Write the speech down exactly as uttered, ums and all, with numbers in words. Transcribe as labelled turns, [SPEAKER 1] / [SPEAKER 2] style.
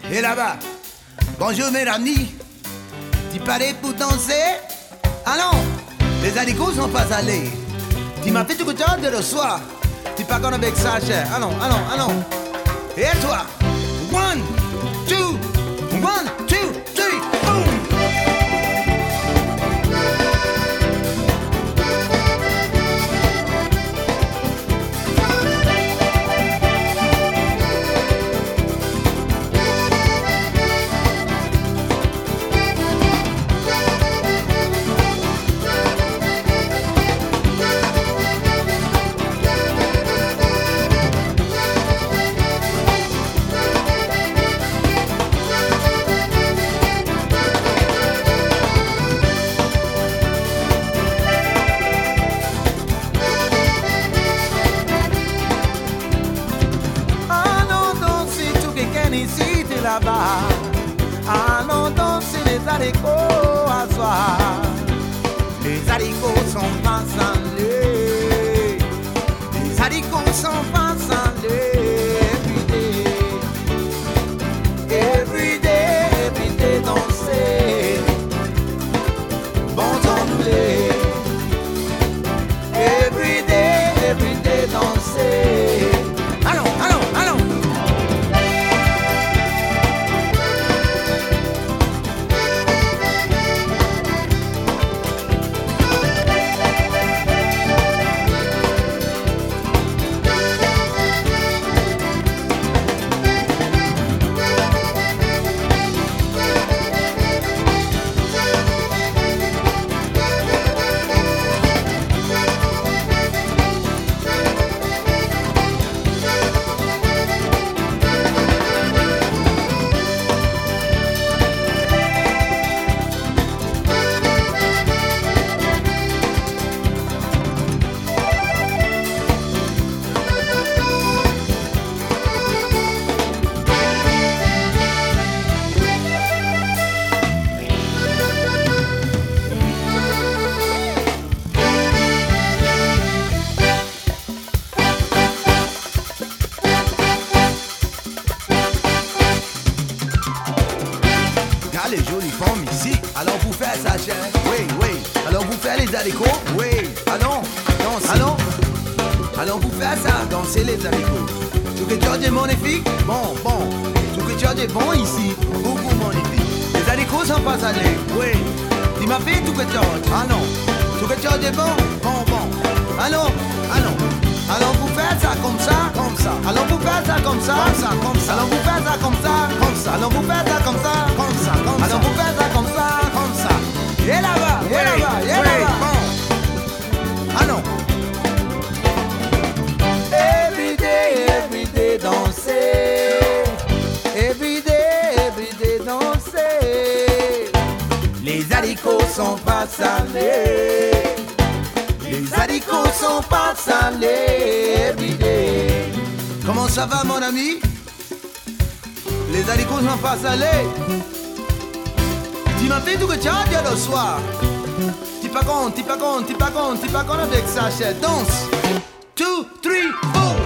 [SPEAKER 1] Et là-bas, bonjour mes amis, tu parlais pour danser? Ah non, les haricots sont pas allés. Tu m'as fait tout le temps de le soir. Tu pas qu'on avec ça, cher. Allons, allons, allons. Et toi? One, two, one, two, three, boom!
[SPEAKER 2] Là-bas, allons danser les haricots à soir. Les haricots sont pas salés, les haricots sont pas salés. Every day, every day, every day danser. Bon temps roulé. Every day, every day danser.
[SPEAKER 1] Allons, allons, allons. Les jolies femmes ici, alors vous faites ça, cher. Oui, oui. Alors vous faites les haricots. Oui. Allons, danser. Allons. Alors vous faites ça, danser les haricots. Tout que George est magnifique. Bon, bon. Tout que George est bon ici. Beaucoup magnifique. Les haricots sont pas salés. Oui. Tu m'as fait tout que George. Ah non. Tout que George est bon. Bon, bon. Allons, allons. Alors vous faites ça comme ça, comme ça. Alors vous faites ça comme ça, comme ça, comme ça. Alors vous faites ça comme ça, comme ça. Alors vous faites ça comme ça, comme ça, comme ça. Alors vous faites ça comme ça, comme ça. Et là-bas, et là-bas, et là-bas. Bon. Ah non.
[SPEAKER 2] Every day, every day danser. Every day, every day danser. Les haricots sont pas salés. Les haricots sont pas salés. Every day.
[SPEAKER 1] Comment ça va mon ami? Les haricots sont pas salés. Tu m'as fait tout que tu as dit le soir. Tu pas con, tu pas con, tu pas con, tu pas con avec ça, chère. Danse. Two, three, four.